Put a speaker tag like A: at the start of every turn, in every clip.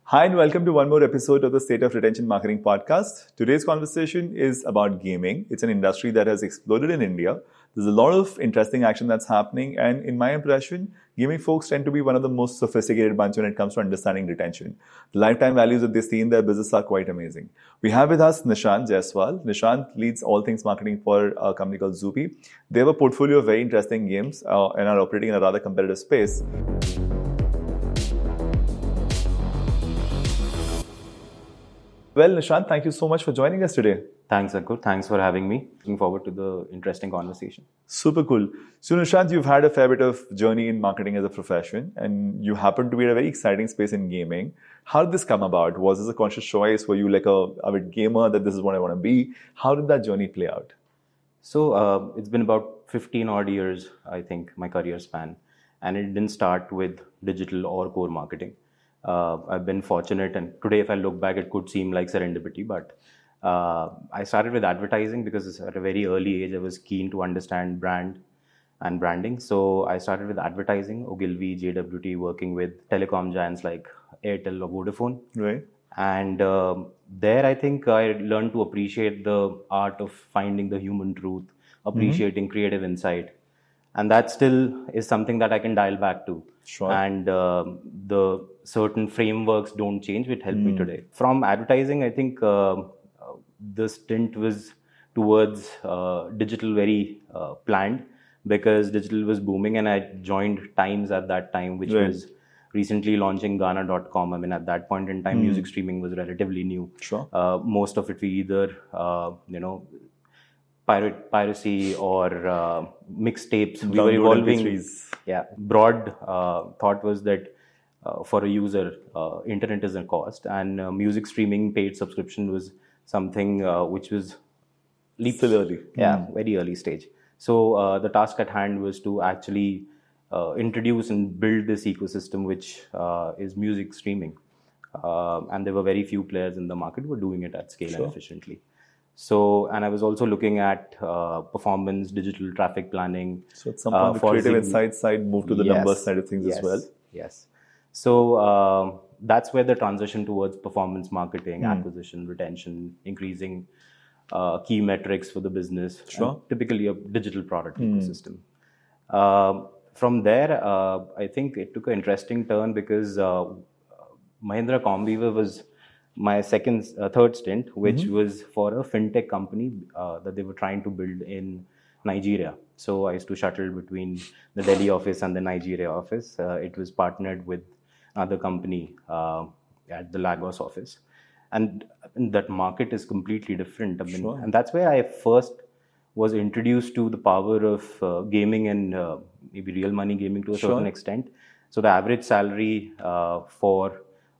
A: Hi, and welcome to one more episode of the State of Retention Marketing podcast. Today's conversation is about gaming. It's an industry that has exploded in India. There's a lot of interesting action that's happening, and in my impression, gaming folks tend to be one of the most sophisticated bunch when it comes to understanding retention. The lifetime values that they see in their business are quite amazing. We have with us Nishant Jaiswal. Nishant leads all things marketing for a company called Zupi. They have a portfolio of very interesting games and are operating in a rather competitive space. Well, Nishant, thank you so much for joining us today.
B: Thanks, Ankur. Thanks for having me. Looking forward to the interesting conversation.
A: Super cool. So, Nishant, you've had a fair bit of journey in marketing as a profession, and you happen to be in a very exciting space in gaming. How did this come about? Was this a conscious choice? Were you like a avid gamer that this is what I want to be? How did that journey play out?
B: So, it's been about 15 odd years, I think, my career span. And it didn't start with digital or core marketing. I've been fortunate, and today if I look back, it could seem like serendipity, but I started with advertising because at a very early age, I was keen to understand brand and branding. So I started with advertising, Ogilvy, JWT, working with telecom giants like Airtel or Vodafone.
A: Right.
B: And there, I think I learned to appreciate the art of finding the human truth, appreciating creative insight. And that still is something that I can dial back to.
A: Sure.
B: And the certain frameworks don't change, which help me today. From advertising, I think the stint was towards digital very planned because digital was booming, and I joined Times at that time, which was recently launching Gaana.com. I mean, at that point in time, music streaming was relatively new.
A: Sure.
B: Most of it we either, piracy or mixtapes. We were evolving. Yeah. Broad thought was that for a user, internet is a cost, and music streaming paid subscription was something which was
A: still early.
B: Yeah, very early stage. So the task at hand was to actually introduce and build this ecosystem, which is music streaming. And there were very few players in the market who were doing it at scale and efficiently. So, and I was also looking at performance, digital traffic planning.
A: So at some point, the creative insights side moved to the numbers side of things as well.
B: Yes. So that's where the transition towards performance marketing, acquisition, retention, increasing key metrics for the business.
A: Sure.
B: Typically a digital product ecosystem. From there, I think it took an interesting turn because Mahindra Comviva was my third stint, which was for a fintech company that they were trying to build in Nigeria. So I used to shuttle between the Delhi office and the Nigeria office. It was partnered with another company at the Lagos office. And that market is completely different. I mean, and that's where I first was introduced to the power of gaming and maybe real money gaming to a certain extent. So the average salary for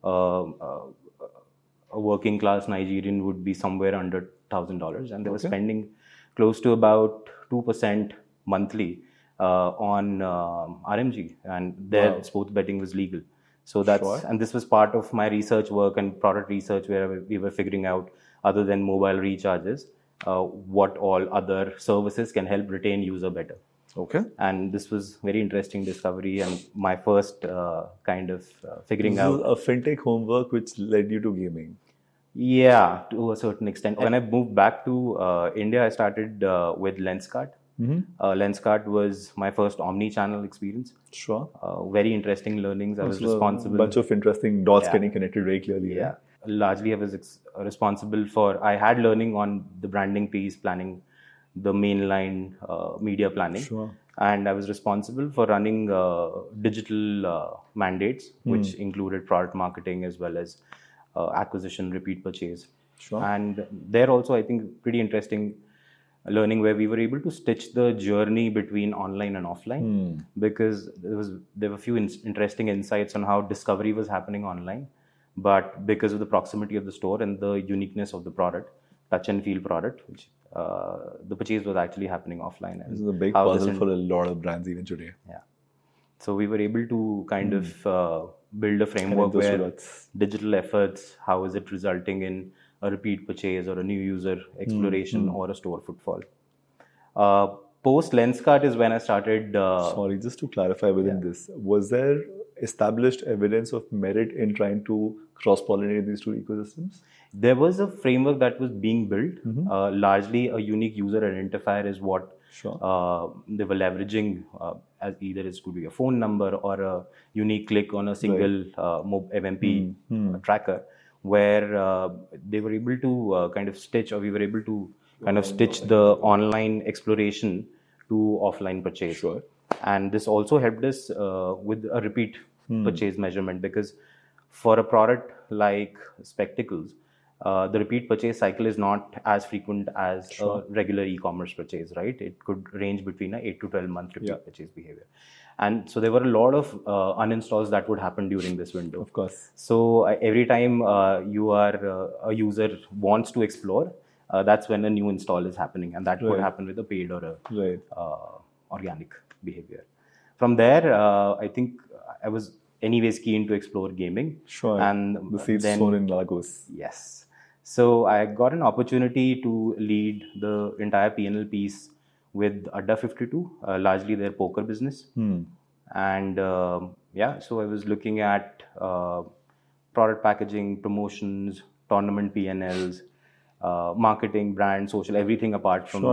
B: a working class Nigerian would be somewhere under $1,000, and they were spending close to about 2% monthly on RMG, and their sports betting was legal. So that's and this was part of my research work and product research, where we were figuring out, other than mobile recharges, what all other services can help retain user better.
A: Okay.
B: And this was very interesting discovery, and my first kind of figuring out
A: a fintech homework which led you to gaming.
B: Yeah, to a certain extent. When I moved back to India, I started with Lenskart. Lenskart was my first omni-channel experience.
A: Sure.
B: Very interesting learnings. I was responsible.
A: A bunch of interesting dots getting connected very clearly.
B: Yeah. Largely, I was responsible for. I had learning on the branding piece, planning the mainline media planning.
A: Sure.
B: And I was responsible for running digital mandates, which included product marketing as well as acquisition, repeat purchase.
A: Sure.
B: And there also, I think, pretty interesting learning where we were able to stitch the journey between online and offline, because there were a few interesting insights on how discovery was happening online, but because of the proximity of the store and the uniqueness of the product, touch and feel product, which the purchase was actually happening offline.
A: This is a big puzzle for a lot of brands even today.
B: Yeah. So we were able to kind of build a framework where digital efforts, how is it resulting in a repeat purchase or a new user exploration or a store footfall. Post Lenskart is when I started...
A: Sorry, just to clarify within this, was there established evidence of merit in trying to cross-pollinate these two ecosystems?
B: There was a framework that was being built. Largely, a unique user identifier is what they were leveraging, as either it could be a phone number or a unique click on a single MMP tracker, where they were able to kind of stitch, or we were able to kind of stitch the online exploration to offline purchase. And this also helped us with a repeat purchase measurement, because for a product like spectacles, the repeat purchase cycle is not as frequent as a regular e-commerce purchase, right? It could range between an 8 to 12 month repeat purchase behavior. And so there were a lot of uninstalls that would happen during this window.
A: Of course.
B: So every time you are a user wants to explore, that's when a new install is happening, and that could happen with a paid or a organic behavior. From there, I think I was anyways keen to explore gaming.
A: And the seeds sown in Lagos.
B: Yes. So I got an opportunity to lead the entire P&L piece with Adda 52, largely their poker business. And so I was looking at product packaging, promotions, tournament P&Ls, marketing, brand, social, everything apart from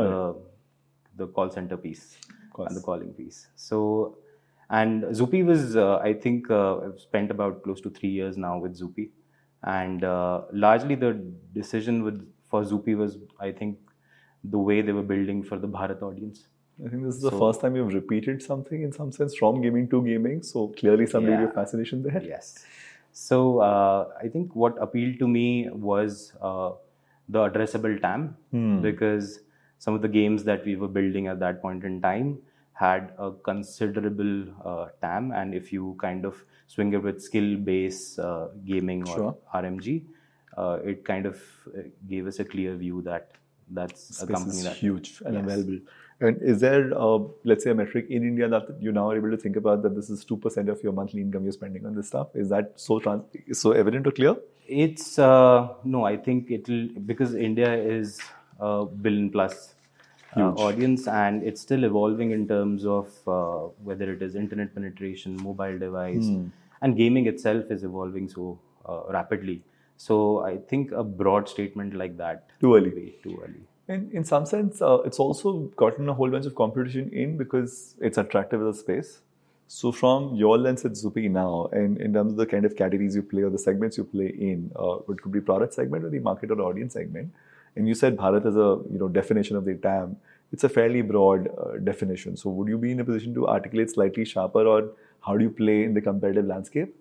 B: the call center piece and the calling piece. So, and Zupi was, I think, I've spent about close to 3 years now with Zupi. And largely the decision for Zupi was, I think, the way they were building for the Bharat audience.
A: I think this is the first time you've repeated something in some sense from gaming to gaming. So clearly some degree of fascination there.
B: Yes. So I think what appealed to me was the addressable TAM, because some of the games that we were building at that point in time had a considerable TAM, and if you kind of swing it with skill-based gaming or RMG, it kind of gave us a clear view that that's a company that's
A: huge and available. And is there, let's say, a metric in India that you now are able to think about, that this is 2% of your monthly income you're spending on this stuff? Is that so evident or clear?
B: It's no, I think it'll, because India is a billion plus audience, and it's still evolving in terms of whether it is internet penetration, mobile device, and gaming itself is evolving so rapidly. So I think a broad statement like that
A: too early.
B: Too early.
A: And in some sense, it's also gotten a whole bunch of competition in because it's attractive as a space. So from your lens at Zupi now, and in terms of the kind of categories you play or the segments you play in, it could be product segment or the market or audience segment. And you said Bharat is a definition of the TAM. It's a fairly broad definition. So would you be in a position to articulate slightly sharper, or how do you play in the competitive landscape?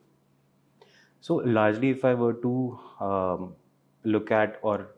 B: So largely, if I were to look at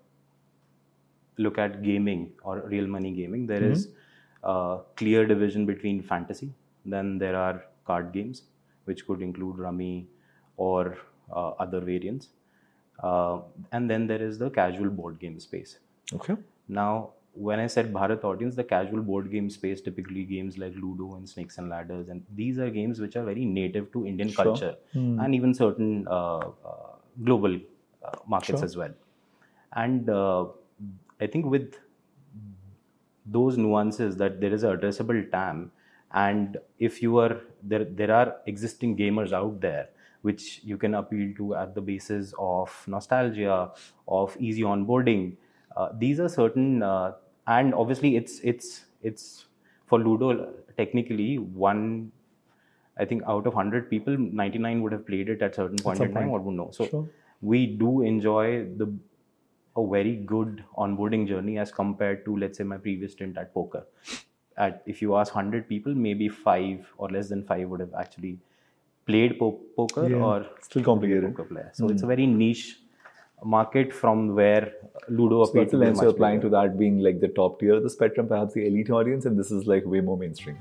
B: gaming or real money gaming, there is a clear division between fantasy. Then there are card games, which could include Rummy or other variants. And then there is the casual board game space.
A: Okay.
B: Now, when I said Bharat audience, the casual board game space, typically games like Ludo and Snakes and Ladders, and these are games which are very native to Indian culture and even certain global markets as well. And I think with those nuances, that there is an addressable TAM, and if you are there are existing gamers out there which you can appeal to at the basis of nostalgia, of easy onboarding. These are certain, and obviously it's for Ludo, technically I think out of 100 people, 99 would have played it at certain point in time or would know. So we do enjoy a very good onboarding journey as compared to, let's say, my previous stint at poker. If you ask 100 people, maybe 5 or less than 5 would have actually played poker or
A: still complicated
B: poker player. So it's a very niche market from where Ludo appears
A: to be much applying bigger. To that being like the top tier of the spectrum, perhaps the elite audience, and this is like way more mainstream.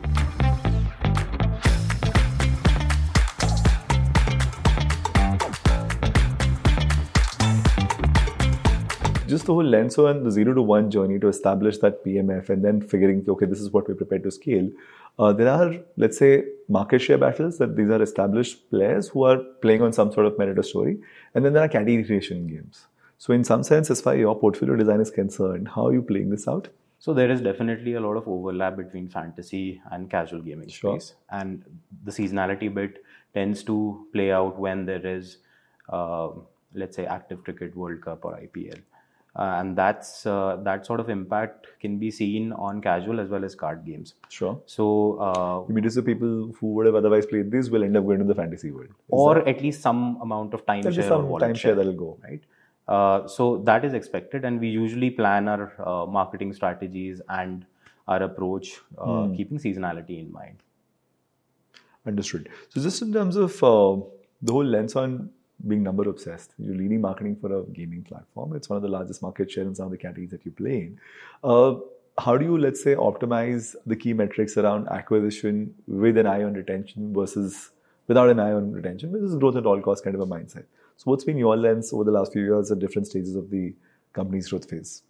A: Just the whole Lenso and the 0 to 1 journey to establish that PMF and then figuring, okay, this is what we're prepared to scale. There are, let's say, market share battles that these are established players who are playing on some sort of merit or story. And then there are category creation games. So in some sense, as far as your portfolio design is concerned, how are you playing this out?
B: So there is definitely a lot of overlap between fantasy and casual gaming space. And the seasonality bit tends to play out when there is, let's say, active cricket, World Cup or IPL. And that sort of impact can be seen on casual as well as card games.
A: Sure.
B: So,
A: you mean to say people who would have otherwise played this will end up going to the fantasy world?
B: Or at least some amount of timeshare or wallet share
A: that'll go.
B: Right? So that is expected, and we usually plan our marketing strategies and our approach keeping seasonality in mind.
A: Understood. So just in terms of the whole lens on being number obsessed, you're leading marketing for a gaming platform. It's one of the largest market share in some of the categories that you play in. How do you, let's say, optimize the key metrics around acquisition with an eye on retention versus without an eye on retention, which is growth at all costs kind of a mindset? So what's been your lens over the last few years at different stages of the company's growth phase?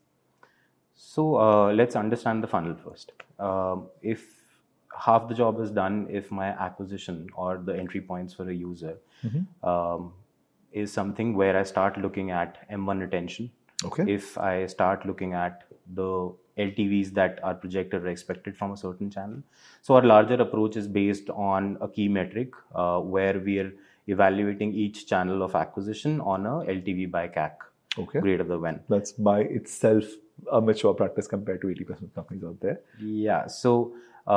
B: So let's understand the funnel first. If half the job is done, if my acquisition or the entry points for a user is something where I start looking at M1 retention.
A: Okay.
B: If I start looking at the LTVs that are projected or expected from a certain channel. So our larger approach is based on a key metric where we are evaluating each channel of acquisition on a LTV by CAC greater than 1.
A: That's by itself a mature practice compared to 80% of companies out there.
B: Yeah. So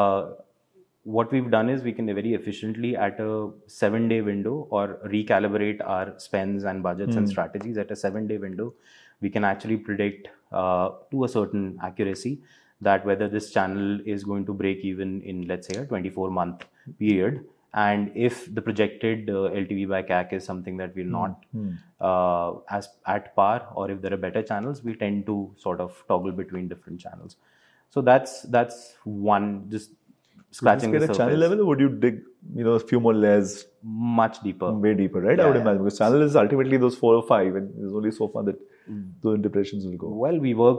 B: what we've done is we can very efficiently at a 7-day window or recalibrate our spends and budgets and strategies at a 7-day window. We can actually predict to a certain accuracy that whether this channel is going to break even in, let's say, a 24-month period. And if the projected LTV by CAC is something that we're not as at par, or if there are better channels, we tend to sort of toggle between different channels. So that's one, just scratching the surface.
A: At a channel level, or would you dig, a few more layers?
B: Much deeper.
A: Way deeper, right? I would imagine. Because channel is ultimately those 4 or 5, and there's only so far that those interpretations will go.
B: Well, we work,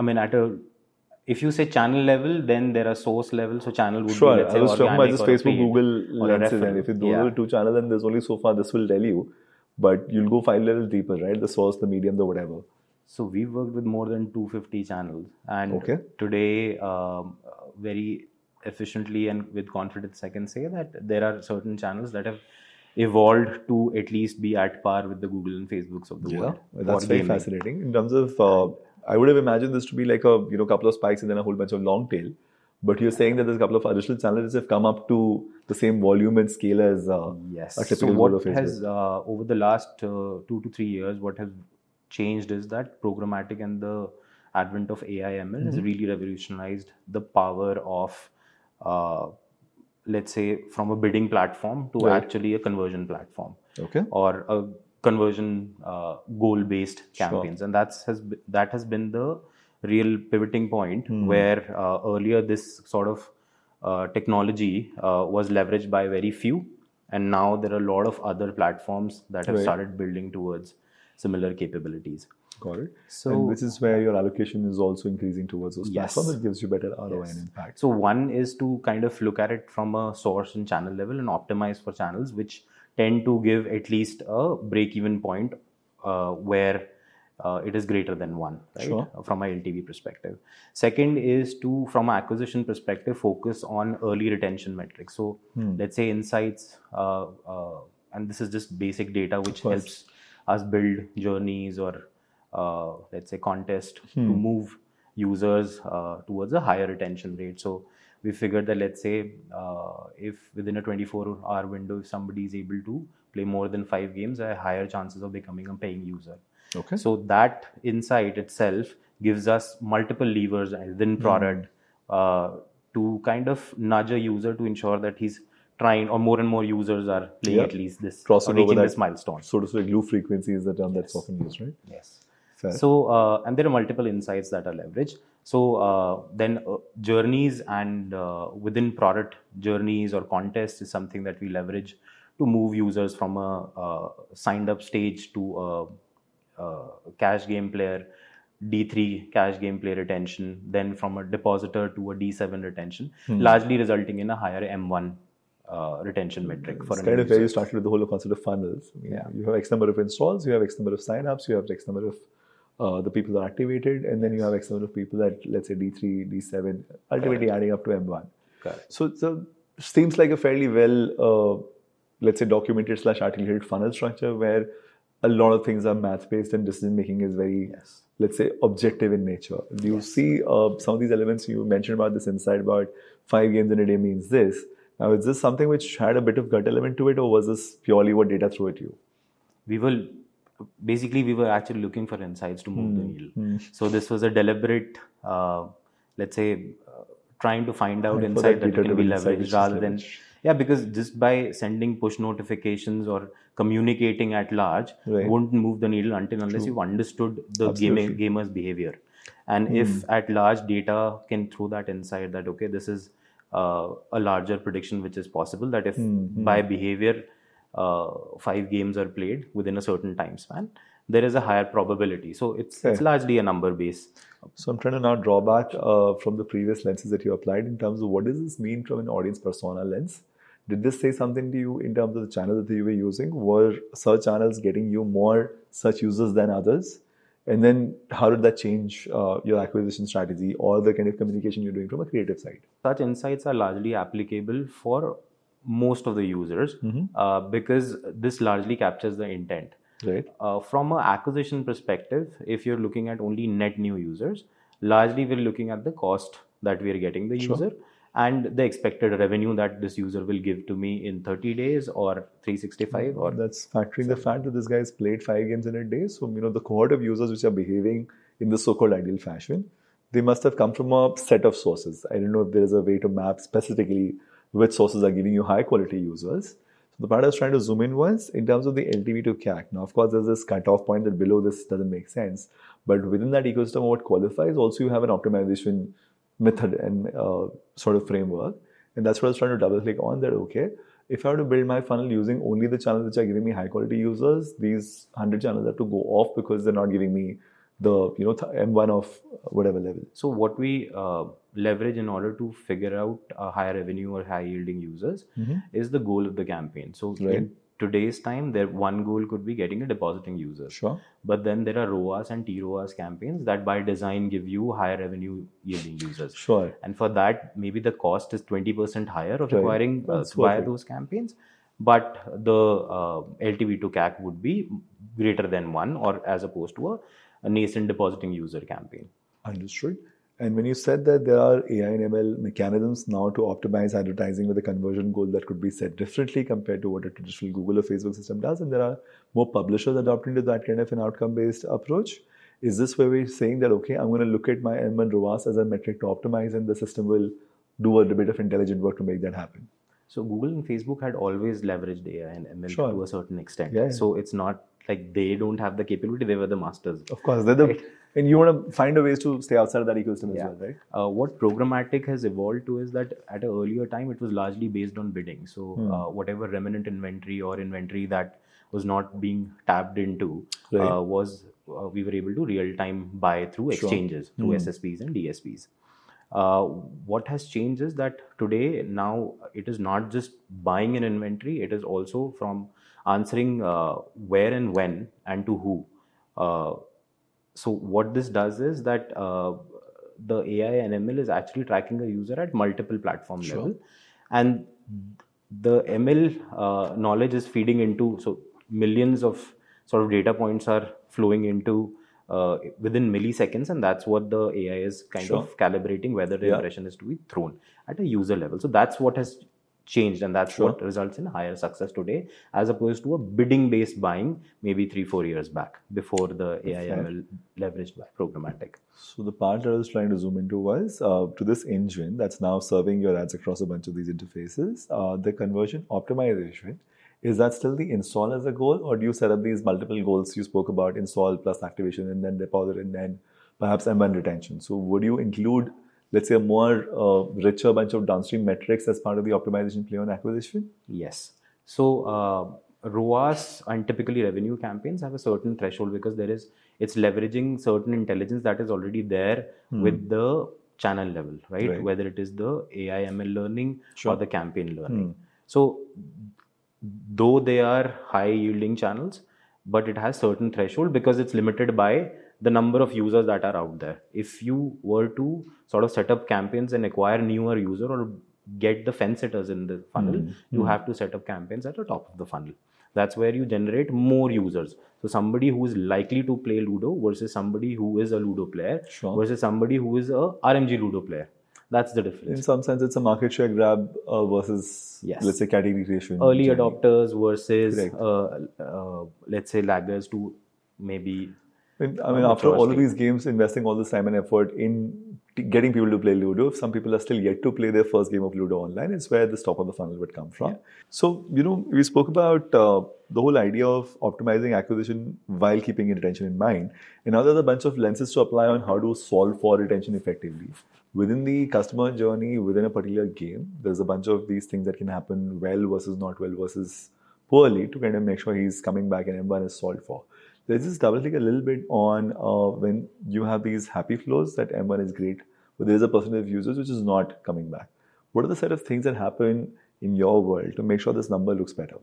B: if you say channel level, then there are source level. So channel would
A: be,
B: let's say,
A: I was talking about just Facebook,
B: Google
A: lenses, and if you do 2 channels, then there's only so far this will tell you. But you'll go 5 levels deeper, right? The source, the medium, the whatever.
B: So we've worked with more than 250 channels. And today, very efficiently and with confidence, I can say that there are certain channels that have evolved to at least be at par with the Google and Facebooks of the world.
A: That's very fascinating. In terms of, I would have imagined this to be like a couple of spikes and then a whole bunch of long tail. But you're saying that there's a couple of additional channels that have come up to the same volume and scale as a typical
B: what has over the last 2 to 3 years, what has changed is that programmatic and the advent of AI/ML has really revolutionized the power of, let's say, from a bidding platform to actually a conversion platform, or a conversion goal-based campaigns, and that has been the real pivoting point where earlier this sort of technology was leveraged by very few, and now there are a lot of other platforms that have started building towards similar capabilities.
A: Got it. So, and this is where your allocation is also increasing towards those platforms. It gives you better ROI and impact.
B: So one is to kind of look at it from a source and channel level and optimize for channels which tend to give at least a break-even point where it is greater than 1, right? From a LTV perspective. Second is to, from an acquisition perspective, focus on early retention metrics. So let's say insights, and this is just basic data which helps us build journeys or let's say contest to move users towards a higher retention rate. So we figured that, let's say, if within a 24-hour window, if somebody is able to play more than 5 games, I have higher chances of becoming a paying user. So that insight itself gives us multiple levers within product to kind of nudge a user to ensure that he's trying, or more and more users are playing at least this, or reaching this milestone.
A: So to say, glue frequency is the term that's often used, right?
B: Yes. Fair. So, and there are multiple insights that are leveraged. So then journeys and within product journeys or contests is something that we leverage to move users from a signed up stage to a cash game player, D3 cash game player retention, then from a depositor to a D7 retention, largely resulting in a higher M1 retention metric.
A: It's kind of where you started with the whole concept of funnels. You have X number of installs, you have X number of signups, you have X number of the people that are activated, and then you have X number of people that, let's say, D3, D7, ultimately adding up to M1. So it seems like a fairly well let's say, documented / articulated funnel structure where a lot of things are math-based and decision-making is very, let's say, objective in nature. Do you see some of these elements you mentioned about this insight about 5 games in a day means this? Now, is this something which had a bit of gut element to it, or was this purely what data threw at you?
B: We were actually looking for insights to move the needle. So this was a deliberate, let's say, trying to find out insight that can be leveraged rather than, because just by sending push notifications or communicating at large won't move the needle unless you've understood the gamer's behavior. And if at large data can throw that insight that, okay, this is a larger prediction which is possible, that if by behavior 5 games are played within a certain time span, there is a higher probability. So it's largely a number base.
A: So I'm trying to now draw back from the previous lenses that you applied in terms of what does this mean from an audience persona lens? Did this say something to you in terms of the channel that you were using? Were search channels getting you more such users than others? And then how did that change your acquisition strategy or the kind of communication you're doing from a creative side?
B: Such insights are largely applicable for most of the users because this largely captures the intent.
A: Right.
B: From an acquisition perspective, if you're looking at only net new users, largely we're looking at the cost that we're getting the user and the expected revenue that this user will give to me in 30 days or 365. Or
A: that's factoring the fact that this guy's played 5 games in a day. So, the cohort of users which are behaving in the so-called ideal fashion, they must have come from a set of sources. I don't know if there is a way to map specifically which sources are giving you high quality users. So the part I was trying to zoom in was in terms of the LTV to CAC. Now, of course, there's this cutoff point that below this doesn't make sense. But within that ecosystem, what qualifies, also you have an optimization method and sort of framework. And that's what I was trying to double click on, that, okay, if I were to build my funnel using only the channels which are giving me high quality users, these 100 channels have to go off because they're not giving me the M1 of whatever level.
B: So what we leverage in order to figure out higher revenue or high yielding users is the goal of the campaign. So in today's time, one goal could be getting a depositing user.
A: Sure.
B: But then there are ROAS and TROAS campaigns that by design give you higher revenue yielding users.
A: Sure.
B: And for that, maybe the cost is 20% higher of acquiring via those campaigns. But the LTV to CAC would be greater than 1, or as opposed to a nascent depositing user campaign.
A: Understood. And when you said that there are AI and ML mechanisms now to optimize advertising with a conversion goal that could be set differently compared to what a traditional Google or Facebook system does, and there are more publishers adopting to that kind of an outcome-based approach, is this where we're saying that, okay, I'm going to look at my M1 ROAS as a metric to optimize, and the system will do a bit of intelligent work to make that happen?
B: So Google and Facebook had always leveraged AI and ML to a certain extent. So it's not like they don't have the capability, they were the masters.
A: Of course, they're and you want to find a ways to stay outside of that ecosystem as well, right?
B: What programmatic has evolved to is that at an earlier time, it was largely based on bidding. So whatever remnant inventory or inventory that was not being tapped into was we were able to real-time buy through exchanges, through SSPs and DSPs. What has changed is that today, now it is not just buying an inventory, it is also from answering where and when and to who. So what this does is that the AI and ML is actually tracking a user at multiple platform level, and the ML knowledge is feeding into, so millions of sort of data points are flowing into within milliseconds, and that's what the AI is kind of calibrating whether the impression is to be thrown at a user level. So that's what has changed, and that's what results in higher success today, as opposed to a bidding based buying maybe 3-4 years back before the AI ML leveraged by programmatic.
A: So the part that I was trying to zoom into was to this engine that's now serving your ads across a bunch of these interfaces, the conversion optimization. Is that still the install as a goal, or do you set up these multiple goals you spoke about, install plus activation and then deposit and then perhaps M1 retention? So would you include, let's say, a more richer bunch of downstream metrics as part of the optimization play on acquisition?
B: Yes. So ROAS and typically revenue campaigns have a certain threshold because it's leveraging certain intelligence that is already there with the channel level, right? Whether it is the AI ML learning or the campaign learning. So though they are high yielding channels, but it has certain threshold because it's limited by the number of users that are out there. If you were to sort of set up campaigns and acquire newer user or get the fence sitters in the funnel, you have to set up campaigns at the top of the funnel. That's where you generate more users. So somebody who is likely to play Ludo versus somebody who is a Ludo player versus somebody who is a RMG Ludo player. That's the difference.
A: In some sense, it's a market share grab versus, let's say, category creation.
B: Early adopters versus, let's say, laggers to maybe...
A: I mean, after all of these games, investing all this time and effort in getting people to play Ludo, if some people are still yet to play their first game of Ludo online, it's where the top of the funnel would come from. So, we spoke about the whole idea of optimizing acquisition while keeping retention in mind. And now there's a bunch of lenses to apply on how to solve for retention effectively. Within the customer journey, within a particular game, there's a bunch of these things that can happen well versus not well versus poorly to kind of make sure he's coming back and M1 is solved for. Let's just double click a little bit on when you have these happy flows that M1 is great, but there is a percentage of users which is not coming back. What are the set of things that happen in your world to make sure this number looks better?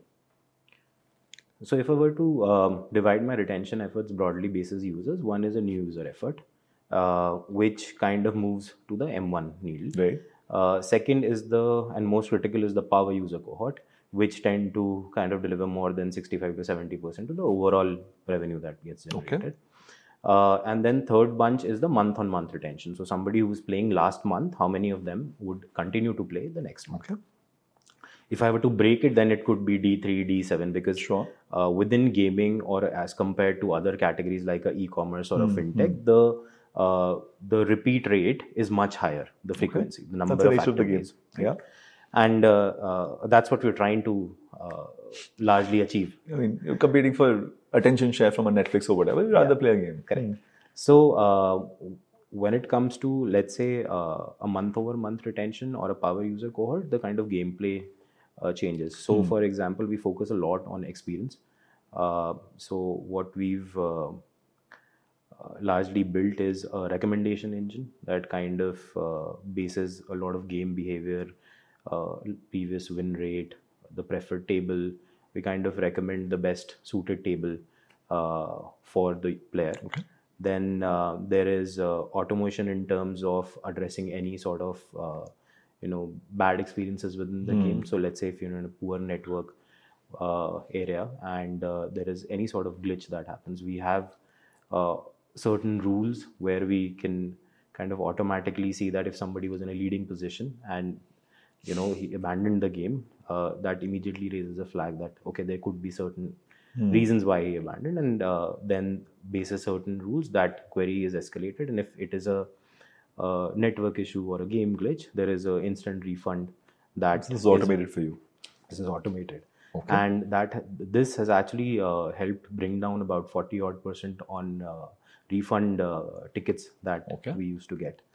B: So if I were to divide my retention efforts broadly basis users, one is a new user effort, which kind of moves to the M1 needle.
A: Right.
B: Second is and most critical is the power user cohort, which tend to kind of deliver more than 65 to 70% of the overall revenue that gets generated. And then third bunch is the month-on-month retention. So somebody who's playing last month, how many of them would continue to play the next month? If I were to break it, then it could be D3, D7, because within gaming or as compared to other categories like a e-commerce or a fintech, the repeat rate is much higher, the frequency, the number of active days. And that's what we're trying to largely achieve.
A: I mean, you're competing for attention share from a Netflix or whatever, you'd rather play a game.
B: Correct. So when it comes to, let's say, a month-over-month retention or a power user cohort, the kind of gameplay changes. So, for example, we focus a lot on experience. So what we've largely built is a recommendation engine that kind of bases a lot of game behavior, previous win rate, the preferred table. We kind of recommend the best suited table for the player. Then there is automation in terms of addressing any sort of bad experiences within the game. So let's say if you're in a poor network area and there is any sort of glitch that happens, we have certain rules where we can kind of automatically see that if somebody was in a leading position and he abandoned the game, that immediately raises a flag that there could be certain reasons why he abandoned, and then basis certain rules that query is escalated, and if it is a network issue or a game glitch, there is an instant refund that
A: is automated for you.
B: This is automated. And this has actually helped bring down about 40% on refund tickets that we used to get.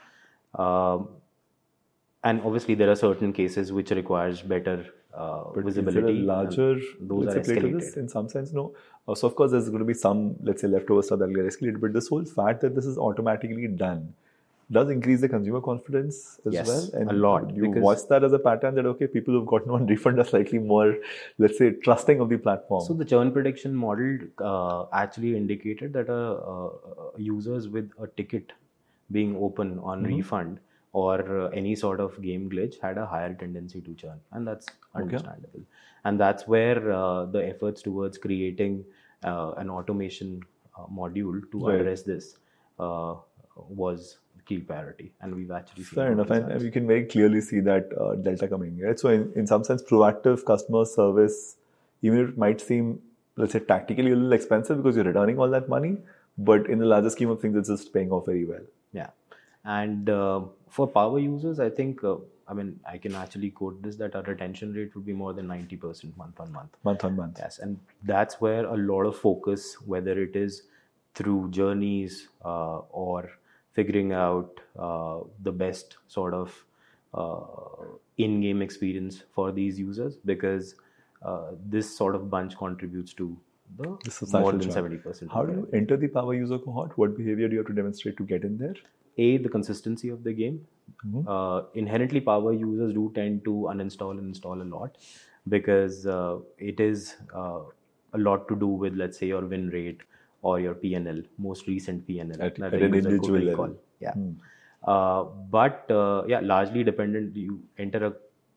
B: And obviously there are certain cases which requires better visibility.
A: Is there a larger,
B: those are escalated.
A: This in some sense? No. So of course there's going to be some, let's say, leftover stuff that will get escalated, but this whole fact that this is automatically done does increase the consumer confidence as well. And
B: a lot.
A: You watch that as a pattern that, people who've gotten one refund are slightly more, let's say, trusting of the platform.
B: So the churn prediction model actually indicated that users with a ticket being open on refund or any sort of game glitch had a higher tendency to churn, and that's understandable. And that's where the efforts towards creating an automation module to address this was key priority, and we've actually seen
A: fair enough, and we can very clearly see that delta coming, right? So in some sense, proactive customer service, even if it might seem, let's say, tactically a little expensive because you're returning all that money, but in the larger scheme of things, it's just paying off very well.
B: Yeah. And for power users, I think, I can actually quote this, that our retention rate would be more than 90% month on month.
A: Month on month.
B: Yes. And that's where a lot of focus, whether it is through journeys or figuring out the best sort of in-game experience for these users, because this sort of bunch contributes to the more than 70%.
A: How do you enter the power user cohort? What behavior do you have to demonstrate to get in there?
B: The consistency of the game. Inherently, power users do tend to uninstall and install a lot, because it is a lot to do with, let's say, your win rate or your PNL, most recent PNL.
A: At an individual level.
B: Yeah. But largely dependent, you enter a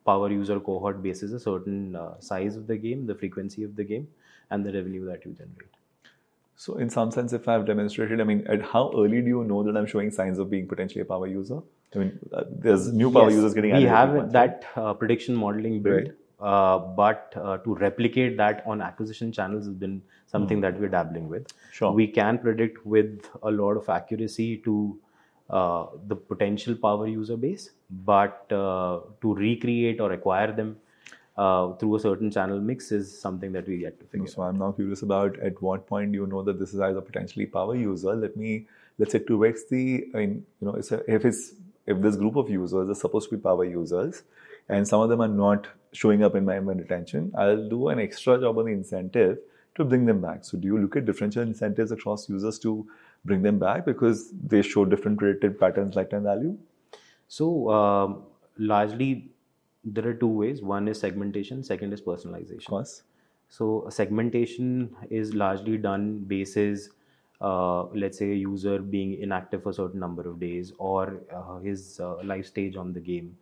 B: power user cohort basis a certain size of the game, the frequency of the game, and the revenue that you generate.
A: So in some sense, if I've demonstrated, I mean, at how early do you know that I'm showing signs of being potentially a power user? I mean, there's new power users getting added.
B: We have that prediction modeling built, but to replicate that on acquisition channels has been something that we're dabbling with.
A: Sure.
B: We can predict with a lot of accuracy to the potential power user base, but to recreate or acquire them through a certain channel mix is something that we yet to figure out.
A: So I'm now curious about at what point do you know that this is either potentially power user? Let's say 2x the, I mean, if this group of users are supposed to be power users and some of them are not showing up in my retention, I'll do an extra job on the incentive to bring them back. So do you look at differential incentives across users to bring them back because they show different predicted patterns, lifetime value?
B: So largely there are two ways. One is segmentation, second is personalization.
A: Of course.
B: So segmentation is largely done basis, let's say a user being inactive for a certain number of days, or his life stage on the game,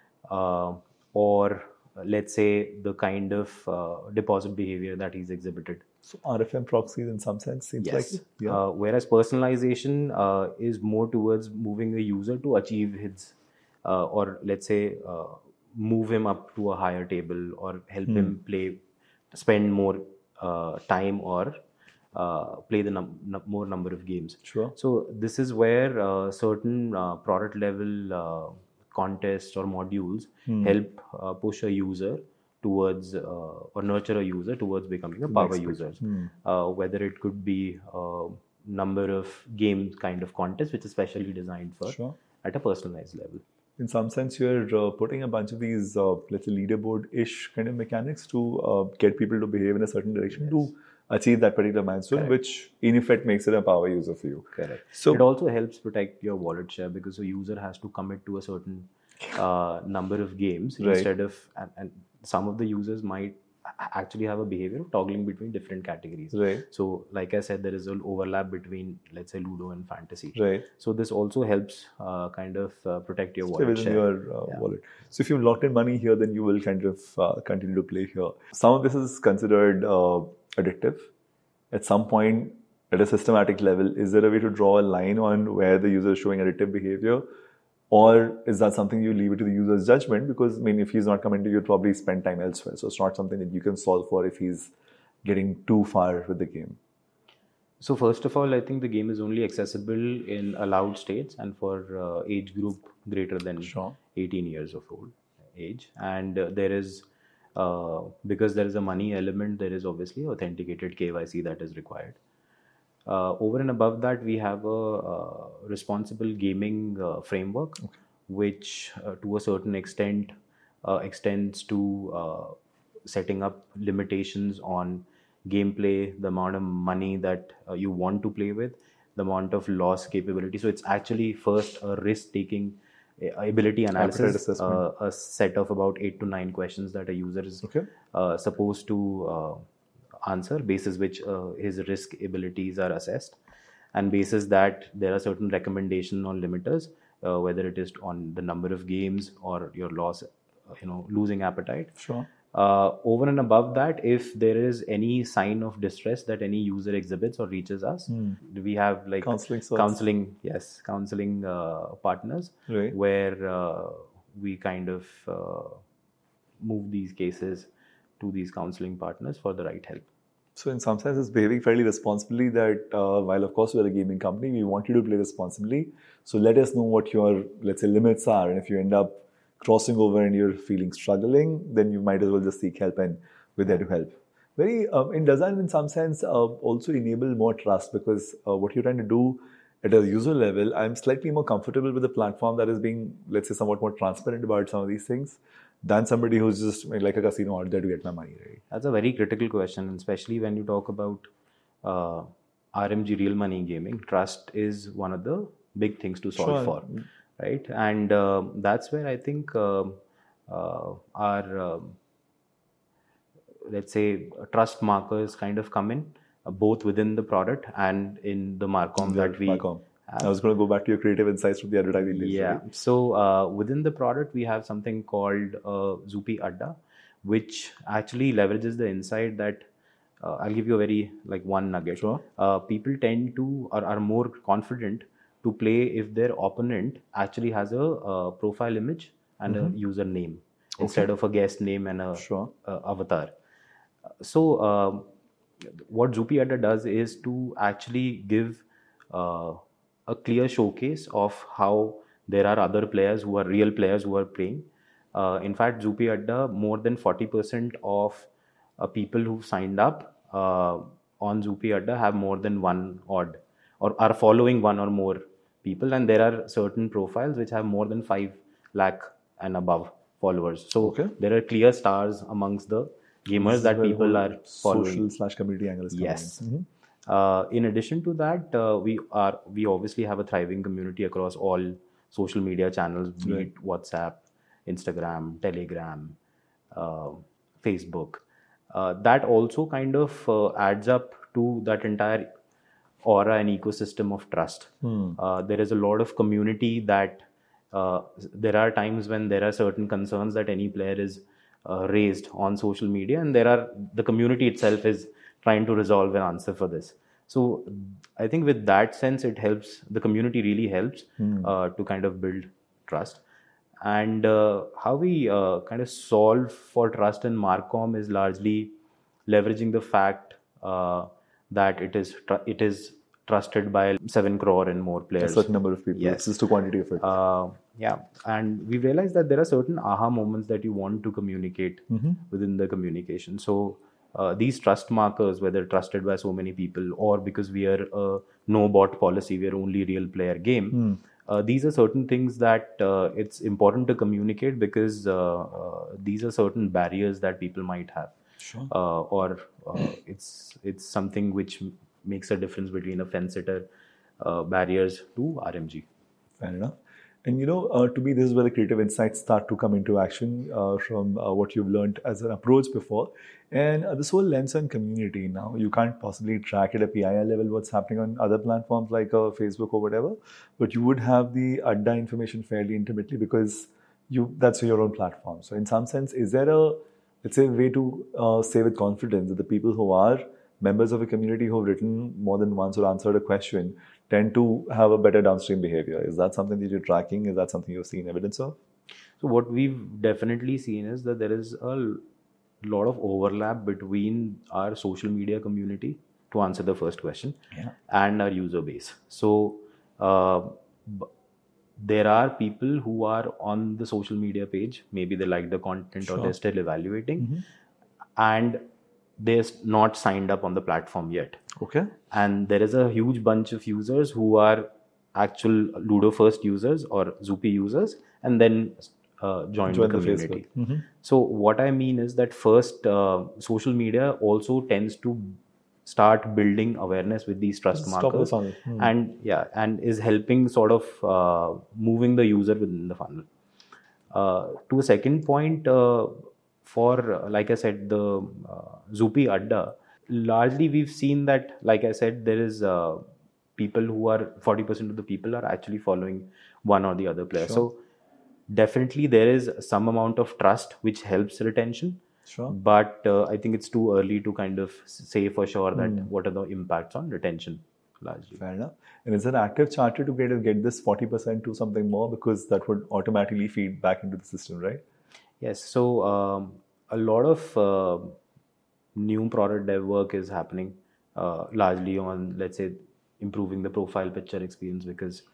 B: or let's say the kind of deposit behavior that he's exhibited.
A: So RFM proxies in some sense seems like it.
B: Yeah. Whereas personalization is more towards moving the user to achieve his, or let's say move him up to a higher table or help him spend more time or play the more number of games.
A: Sure.
B: So this is where certain product level contests or modules help push a user towards or nurture a user towards becoming a power user. Whether it could be number of games kind of contest, which is specially designed for at a personalized level.
A: In some sense, you're putting a bunch of these, let's say, leaderboard-ish kind of mechanics to get people to behave in a certain direction to achieve that particular milestone, which in effect makes it a power user for you.
B: Correct. So it also helps protect your wallet share because a user has to commit to a certain number of games instead of, and some of the users might actually have a behavior of toggling between different categories.
A: Right.
B: So like I said, there is an overlap between, let's say, Ludo and Fantasy.
A: Right.
B: So this also helps kind of protect your wallet share.
A: Your wallet. So if you've locked in money here, then you will kind of continue to play here. Some of this is considered addictive. At some point, at a systematic level, is there a way to draw a line on where the user is showing addictive behavior? Or is that something you leave it to the user's judgment? Because, I mean, if he's not coming to you, you'll probably spend time elsewhere. So it's not something that you can solve for if he's getting too far with the game.
B: So first of all, I think the game is only accessible in allowed states and for age group greater than 18 years of age. And there is, because there is a money element, there is obviously authenticated KYC that is required. Over and above that, we have a responsible gaming framework, which to a certain extent extends to setting up limitations on gameplay, the amount of money that you want to play with, the amount of loss capability. So it's actually first a risk-taking ability analysis, a set of about 8 to 9 questions that a user is supposed to answer, basis which his risk abilities are assessed, and basis that there are certain recommendations on limiters, whether it is on the number of games or your loss, losing appetite. Over and above that, if there is any sign of distress that any user exhibits or reaches us, we have like counseling partners where we kind of move these cases to these counseling partners for the right help.
A: So in some sense, it's behaving fairly responsibly that while of course we're a gaming company, we want you to play responsibly. So let us know what your, let's say, limits are. And if you end up crossing over and you're feeling struggling, then you might as well just seek help and we're there to help. It doesn't in some sense also enable more trust because what you're trying to do at a user level, I'm slightly more comfortable with a platform that is being, let's say, somewhat more transparent about some of these things than somebody who's just like a casino out there to get my money, right?
B: That's a very critical question, especially when you talk about RMG, real money gaming. Trust is one of the big things to solve for, right? And that's where I think our, let's say, trust markers kind of come in, both within the product and in the Marcom that we
A: I was going to go back to your creative insights from the advertising days.
B: Yeah.
A: Right?
B: So within the product, we have something called Zoopy Adda, which actually leverages the insight that I'll give you a very one nugget.
A: Sure.
B: People tend to or are more confident to play if their opponent actually has a profile image and a username instead of a guest name and a avatar. So what Zoopy Adda does is to actually give a clear showcase of how there are other players who are real players who are playing. In fact, Zoopy Adda, more than 40% of people who've signed up on Zoopy Adda have more than one odd or are following one or more people, and there are certain profiles which have more than 5 lakh and above followers. So there are clear stars amongst the gamers that people are following.
A: Social/community angle is coming in.
B: In addition to that, we obviously have a thriving community across all social media channels, be it WhatsApp, Instagram, Telegram, Facebook. That also kind of adds up to that entire aura and ecosystem of trust. There is a lot of community that there are times when there are certain concerns that any player is raised on social media, and the community itself is trying to resolve an answer for this. So I think with that sense, it helps, the community really helps to kind of build trust. And how we kind of solve for trust in Marcom is largely leveraging the fact that it is trusted by 7 crore and more players.
A: A certain number of people.
B: Yes.
A: It's just a quantity of it.
B: Yeah. And we realized that there are certain aha moments that you want to communicate within the communication. So these trust markers, whether trusted by so many people or because we are a no bot policy, we are only real player game. These are certain things that it's important to communicate because these are certain barriers that people might have.
A: Sure.
B: Or it's something which makes a difference between a fence sitter barriers to RMG.
A: Fair enough. And to me, this is where the creative insights start to come into action from what you've learned as an approach before. And this whole lens on community now, you can't possibly track at a PII level what's happening on other platforms like Facebook or whatever, but you would have the Adda information fairly intimately because that's your own platform. So in some sense, is there a way to say with confidence that the people who are members of a community who have written more than once or answered a question tend to have a better downstream behavior? Is that something that you're tracking? Is that something you've seen evidence of?
B: So what we've definitely seen is that there is a lot of overlap between our social media community, to answer the first question, and our user base. So there are people who are on the social media page, maybe they like the content or they're still evaluating, and they're not signed up on the platform yet.
A: Okay.
B: And there is a huge bunch of users who are actual Ludo first users or Zoopy users and then join the community. So what I mean is that first, social media also tends to start building awareness with these trust markers and is helping sort of moving the user within the funnel. To a second point, for, like I said, the Zoopy Adda, largely we've seen that, like I said, there is people who are 40% of the people are actually following one or the other player. So definitely there is some amount of trust which helps retention. But I think it's too early to kind of say for sure that what are the impacts on retention largely.
A: Fair enough. And is there an active charter to get this 40% to something more, because that would automatically feed back into the system, right?
B: Yes. So a lot of new product dev work is happening largely on, let's say, improving the profile picture experience, because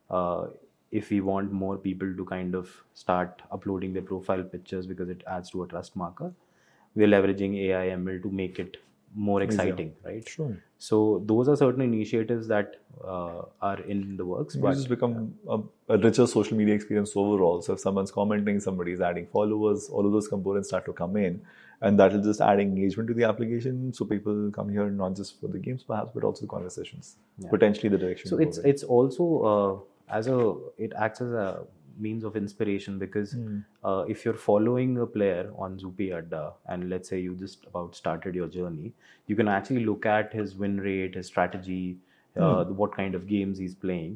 B: if we want more people to kind of start uploading their profile pictures because it adds to a trust marker, we're leveraging AI ML to make it more exciting, right?
A: Sure.
B: So those are certain initiatives that are in the works.
A: But just become a richer social media experience overall. So if someone's commenting, somebody's adding followers, all of those components start to come in, and that will just add engagement to the application. So people come here not just for the games perhaps, but also the conversations, potentially the direction.
B: So it's also it acts as a means of inspiration, because if you're following a player on Zoopy Adda and let's say you just about started your journey, you can actually look at his win rate, his strategy, what kind of games he's playing,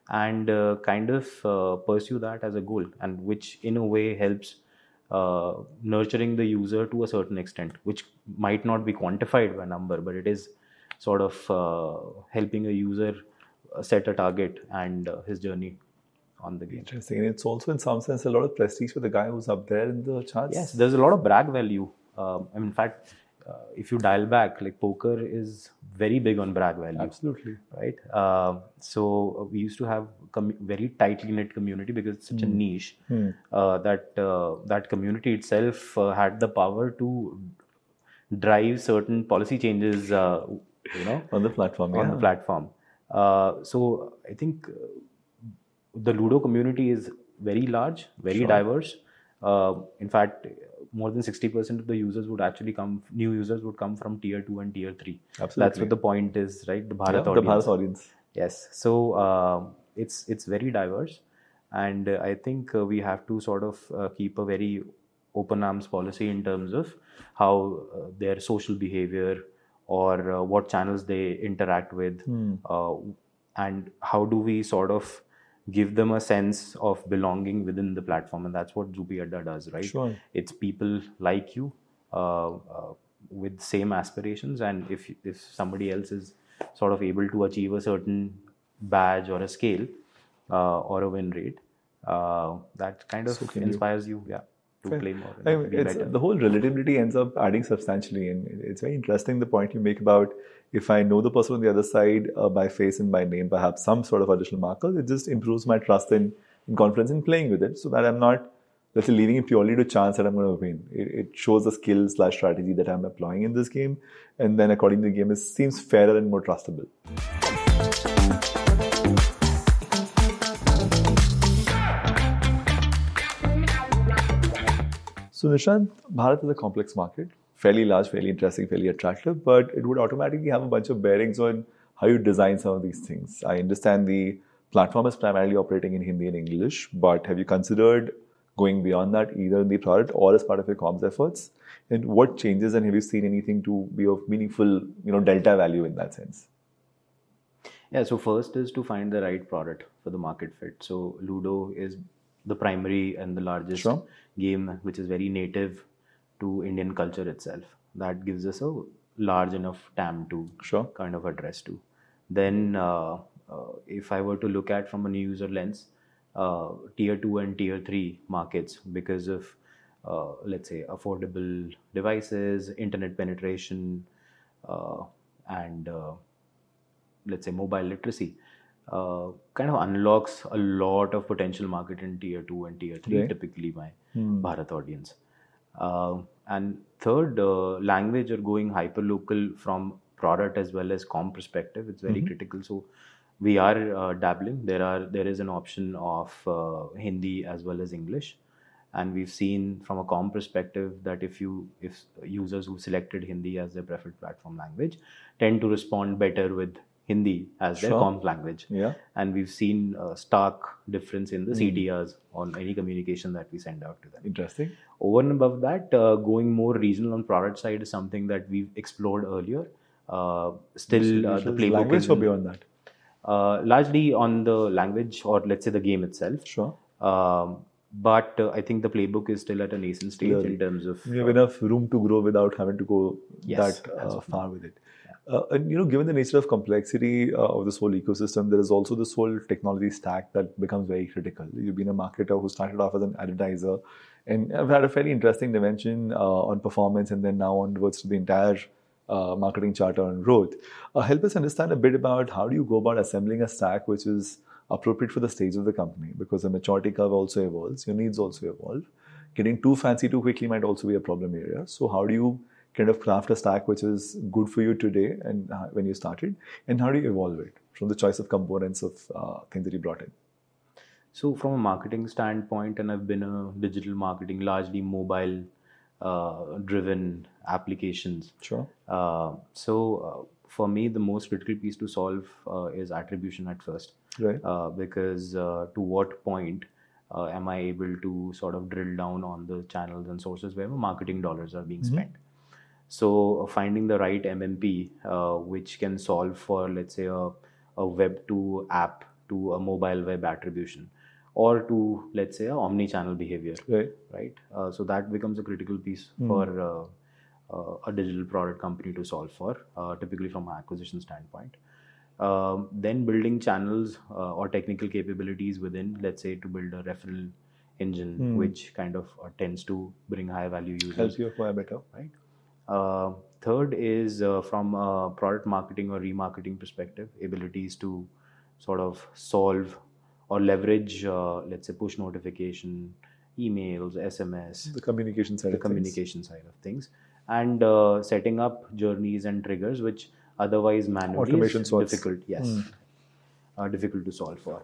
B: and kind of pursue that as a goal, and which in a way helps nurturing the user to a certain extent, which might not be quantified by number, but it is sort of helping a user set a target and his journey on the game.
A: Interesting. And it's also in some sense a lot of prestige for the guy who's up there in the charts.
B: Yes, there's a lot of brag value. In fact, if you dial back, like poker is very big on brag value.
A: Absolutely.
B: Right. So we used to have very tightly knit community because it's such a niche that community itself had the power to drive certain policy changes. On
A: the platform.
B: The platform. So I think the Ludo community is very large, very diverse. In fact, more than 60% of the users would actually new users would come from tier 2 and tier 3.
A: Absolutely.
B: That's what the point is, right? The Bharat audience.
A: The Bharat audience.
B: Yes. So it's very diverse. And I think we have to sort of keep a very open arms policy in terms of how their social behavior or what channels they interact with and how do we sort of give them a sense of belonging within the platform. And that's what Zoopy Adda does, right?
A: Sure.
B: It's people like you with same aspirations, and if somebody else is sort of able to achieve a certain badge or a scale or a win rate, that kind of inspires you to play more and be better.
A: The whole relatability ends up adding substantially, and it's very interesting the point you make about if I know the person on the other side by face and by name, perhaps some sort of additional markers, it just improves my trust and confidence in playing with it, so that I'm not, let's say, leaving it purely to chance that I'm going to win. It shows the skill/strategy that I'm applying in this game, and then according to the game, it seems fairer and more trustable. So Nishant, Bharat is a complex market, fairly large, fairly interesting, fairly attractive, but it would automatically have a bunch of bearings on how you design some of these things. I understand the platform is primarily operating in Hindi and English, but have you considered going beyond that, either in the product or as part of your comms efforts? And what changes, and have you seen anything to be of meaningful, delta value in that sense?
B: Yeah, so first is to find the right product for the market fit. So Ludo is the primary and the largest game which is very native to Indian culture itself. That gives us a large enough TAM to kind of address to. Then if I were to look at from a new user lens, tier 2 and tier 3 markets, because of let's say affordable devices, internet penetration, and let's say mobile literacy, kind of unlocks a lot of potential market in tier 2 and tier 3, typically my Bharat audience. And third, language or going hyperlocal from product as well as comm perspective, it's very critical. So we are dabbling. There is an option of Hindi as well as English, and we've seen from a comm perspective that if users who selected Hindi as their preferred platform language tend to respond better with Hindi as their comms language.
A: Yeah.
B: And we've seen a stark difference in the CTRs on any communication that we send out to them.
A: Interesting.
B: Over and above that, going more regional on product side is something that we've explored earlier. Still, the playbook
A: language
B: is
A: or beyond that?
B: Largely on the language or let's say the game itself.
A: Sure.
B: But I think the playbook is still at a nascent stage in terms of...
A: You have enough room to grow without having to go that far with it. And given the nature of complexity of this whole ecosystem, there is also this whole technology stack that becomes very critical. You've been a marketer who started off as an advertiser, and I've had a fairly interesting dimension on performance, and then now onwards to the entire marketing charter on growth. Help us understand a bit about how do you go about assembling a stack which is appropriate for the stage of the company, because the maturity curve also evolves, your needs also evolve. Getting too fancy too quickly might also be a problem area. So how do you kind of craft a stack which is good for you today and when you started, and how do you evolve it from the choice of components of things that you brought in?
B: So from a marketing standpoint, and I've been a digital marketing, largely mobile driven applications.
A: Sure.
B: So for me, the most critical piece to solve is attribution at first.
A: Right.
B: Because to what point am I able to sort of drill down on the channels and sources where my marketing dollars are being spent? So finding the right MMP which can solve for, let's say, a web to app to a mobile web attribution, or to, let's say, a omni-channel behavior. Right. So that becomes a critical piece for a digital product company to solve for, typically from an acquisition standpoint. Then building channels or technical capabilities within, let's say, to build a referral engine, which kind of tends to bring high value users.
A: Helps you acquire better.
B: Right. Third is from a product marketing or remarketing perspective, abilities to sort of solve or leverage, let's say, push notification, emails, SMS,
A: the communication side
B: of things, and setting up journeys and triggers, which otherwise manually
A: automation
B: is
A: sorts.
B: difficult. Yes, difficult to solve for.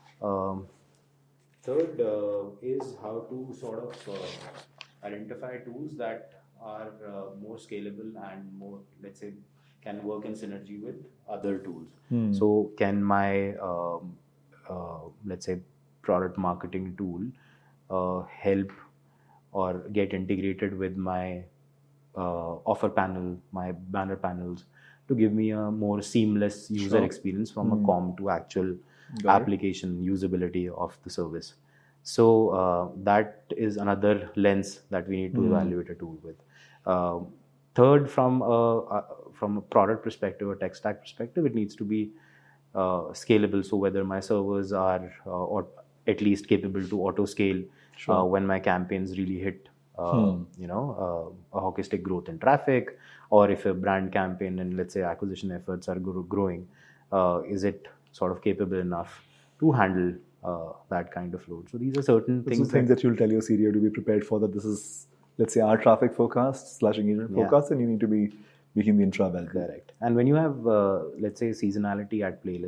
B: Third is how to sort of identify tools that are more scalable and more, let's say, can work in synergy with other tools. So can my let's say product marketing tool help or get integrated with my offer panel, my banner panels, to give me a more seamless user experience from a com to actual application usability of the service. So that is another lens that we need to evaluate a tool with. Third, from a product perspective or tech stack perspective, it needs to be scalable. So whether my servers are or at least capable to auto scale when my campaigns really hit a hockey stick growth in traffic, or if a brand campaign and, let's say, acquisition efforts are growing, is it sort of capable enough to handle that kind of load? So these are certain things
A: that you'll tell your CDO to be prepared for, that this is, let's say, our traffic forecast / engagement forecast, and you need to be making the intra well.
B: Correct. And when you have, let's say, seasonality at play,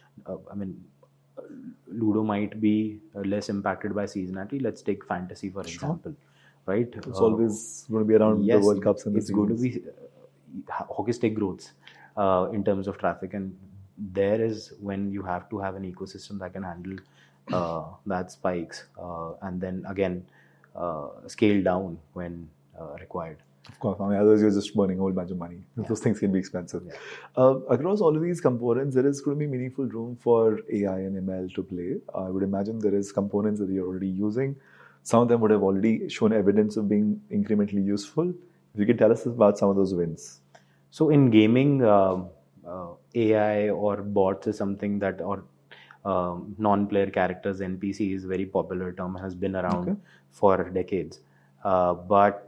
B: Ludo might be less impacted by seasonality. Let's take fantasy, for example. Right?
A: It's always going to be around the World Cups and the seasons.
B: It's going to be hockey stick growths in terms of traffic, and there is when you have to have an ecosystem that can handle that spikes, and then again scale down when required.
A: Of course, otherwise you're just burning a whole bunch of money. Those things can be expensive. Across all of these components, there is going to be meaningful room for AI and ML to play. I would imagine there is components that you're already using. Some of them would have already shown evidence of being incrementally useful. If you could tell us about some of those wins.
B: So in gaming, AI or bots is something that, or non-player characters, NPC, is a very popular term, has been around for decades. But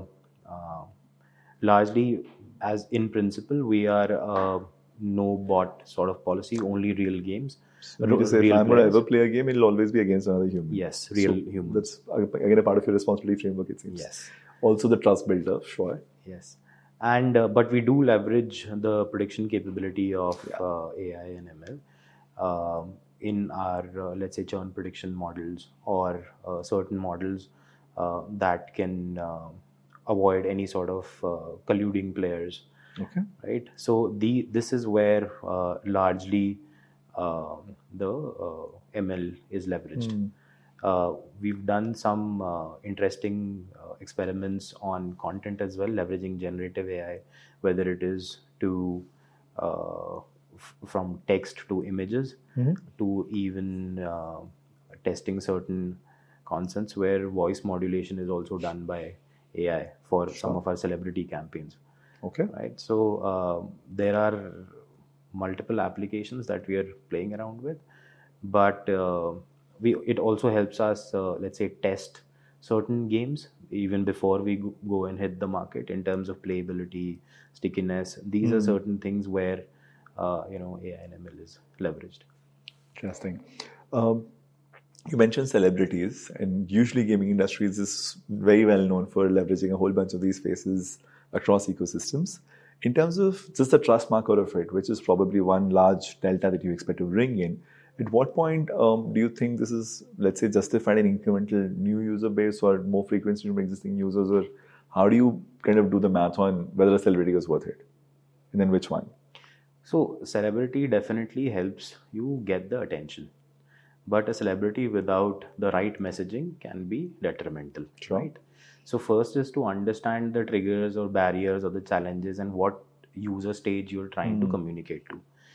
B: largely, as in principle, we are a no bot sort of policy, only real games.
A: So if I'm going to ever play a game, it'll always be against another human.
B: Yes, real human.
A: That's again a part of your responsibility framework, it seems.
B: Yes.
A: Also the trust builder, sure.
B: Yes. And but we do leverage the prediction capability of AI and ML in our, let's say, churn prediction models, or certain models that can avoid any sort of colluding players.
A: Okay.
B: Right. So this is where largely the ML is leveraged. We've done some interesting experiments on content as well, leveraging generative AI, whether it is to from text to images, to even testing certain concepts where voice modulation is also done by AI for some of our celebrity campaigns.
A: Okay.
B: Right. So there are multiple applications that we are playing around with, but it also helps us, let's say, test certain games even before we go and hit the market in terms of playability, stickiness. These are certain things where AI and ML is leveraged.
A: Interesting. You mentioned celebrities, and usually gaming industries is very well known for leveraging a whole bunch of these faces across ecosystems. In terms of just the trust marker of it, which is probably one large delta that you expect to bring in, at what point do you think this is, let's say, justified an incremental new user base or more frequency from existing users, or how do you kind of do the math on whether a celebrity is worth it, and then which one?
B: So celebrity definitely helps you get the attention, but a celebrity without the right messaging can be detrimental.
A: Sure.
B: Right? So first is to understand the triggers or barriers or the challenges and what user stage you're trying to communicate to.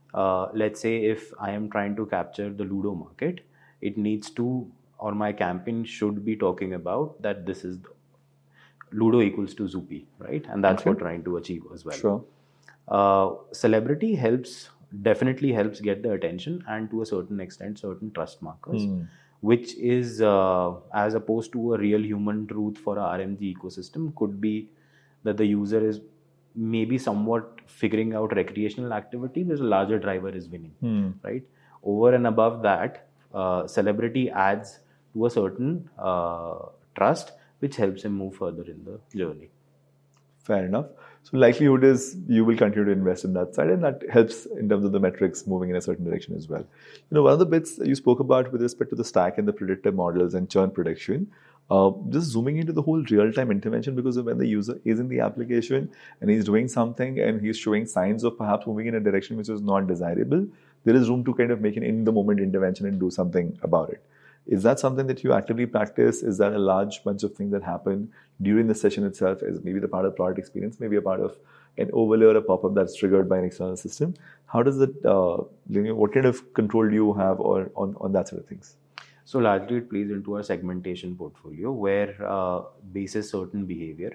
B: let's say if I am trying to capture the Ludo market, it needs to, or my campaign should be talking about that this is Ludo equals to Zoopy, right? And that's what we're trying to achieve as well.
A: Sure.
B: Celebrity definitely helps get the attention and to a certain extent, certain trust markers, which is as opposed to a real human truth for a RMG ecosystem, could be that the user is maybe somewhat figuring out recreational activity, whereas a larger driver is winning, right? Over and above that, celebrity adds to a certain trust, which helps him move further in the journey.
A: Fair enough. So likelihood is you will continue to invest in that side, and that helps in terms of the metrics moving in a certain direction as well. One of the bits you spoke about with respect to the stack and the predictive models and churn prediction, just zooming into the whole real-time intervention, because of when the user is in the application and he's doing something and he's showing signs of perhaps moving in a direction which is not desirable, there is room to kind of make an in-the-moment intervention and do something about it. Is that something that you actively practice? Is that a large bunch of things that happen during the session itself? Is maybe the part of the product experience, maybe a part of an overlay or a pop-up that's triggered by an external system? How does it, what kind of control do you have on that sort of things?
B: So largely it plays into our segmentation portfolio where basis certain behavior,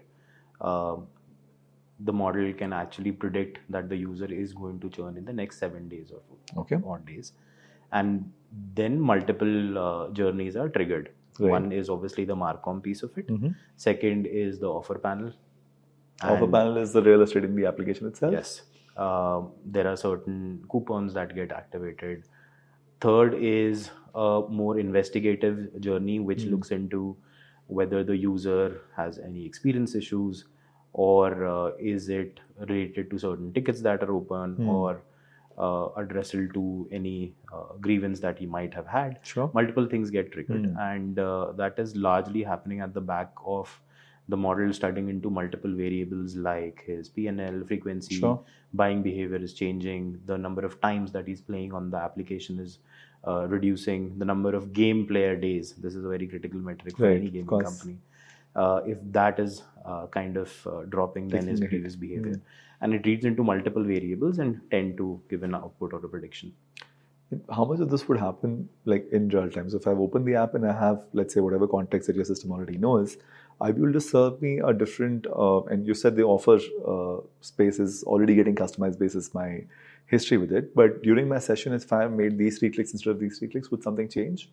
B: the model can actually predict that the user is going to churn in the next 7 days or odd days. And then multiple journeys are triggered. Right. One is obviously the Marcom piece of it. Second is the offer panel.
A: Offer panel is the real estate in the application itself?
B: Yes. There are certain coupons that get activated. Third is a more investigative journey, which looks into whether the user has any experience issues, or is it related to certain tickets that are open, or addressal to any grievance that he might have had.
A: Sure.
B: Multiple things get triggered, and that is largely happening at the back of the model studying into multiple variables like his P&L, frequency, buying behavior is changing, the number of times that he's playing on the application is reducing, the number of game player days. This is a very critical metric for any gaming company. If that is kind of dropping, then his previous behavior. And it reads into multiple variables and tend to give an output or a prediction.
A: How much of this would happen like in real time? So if I've opened the app and I have, let's say, whatever context that your system already knows, I'll be able to serve me a different, and you said the offer space is already getting customized basis my history with it. But during my session, if I have made these 3 clicks instead of these 3 clicks, would something change?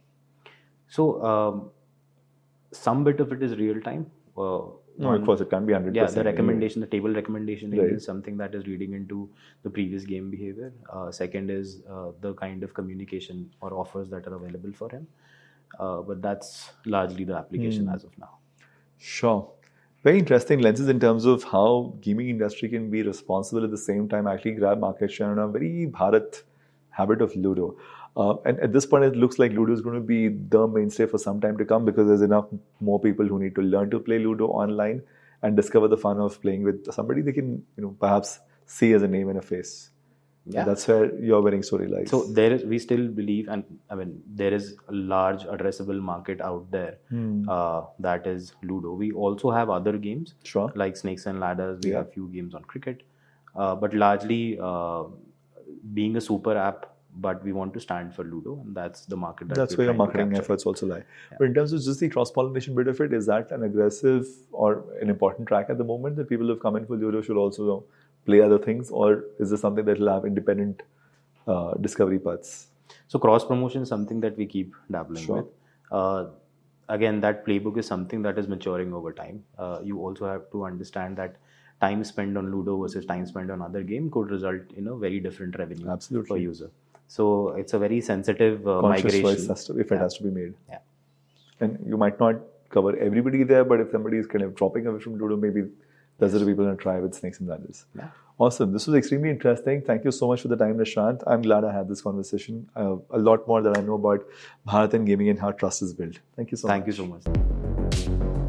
B: So some bit of it is real time.
A: No, of course, it can't be 100%.
B: Yeah, the recommendation, the table recommendation is something that is reading into the previous game behavior. Second is the kind of communication or offers that are available for him. But that's largely the application as of now.
A: Sure. Very interesting lenses in terms of how gaming industry can be responsible at the same time actually grab market share on a very Bharat habit of Ludo. And at this point, it looks like Ludo is going to be the mainstay for some time to come, because there's enough more people who need to learn to play Ludo online and discover the fun of playing with somebody they can, perhaps see as a name and a face. Yeah. And that's where your winning story lies.
B: So we still believe, and I mean, there is a large addressable market out there that is Ludo. We also have other games like Snakes and Ladders. We have a few games on cricket, but largely being a super app. But we want to stand for Ludo, and that's the market.
A: That's where your marketing efforts also lie. Yeah. But in terms of just the cross-pollination bit of it, is that an aggressive or an important track at the moment that people who have come in for Ludo should also play other things, or is this something that will have independent discovery paths?
B: So cross-promotion is something that we keep dabbling with. Again, that playbook is something that is maturing over time. You also have to understand that time spent on Ludo versus time spent on other game could result in a very different revenue per user. So it's a very sensitive migration.
A: Choice if it has to be made. Yeah. And you might not cover everybody there, but if somebody is kind of dropping away from Ludo, maybe there's other people going to try with Snakes and Ladders. Yeah. Awesome. This was extremely interesting. Thank you so much for the time, Nishant. I'm glad I had this conversation. A lot more that I know about Bharat and gaming and how trust is built. Thank you so much.
B: Thank you so much.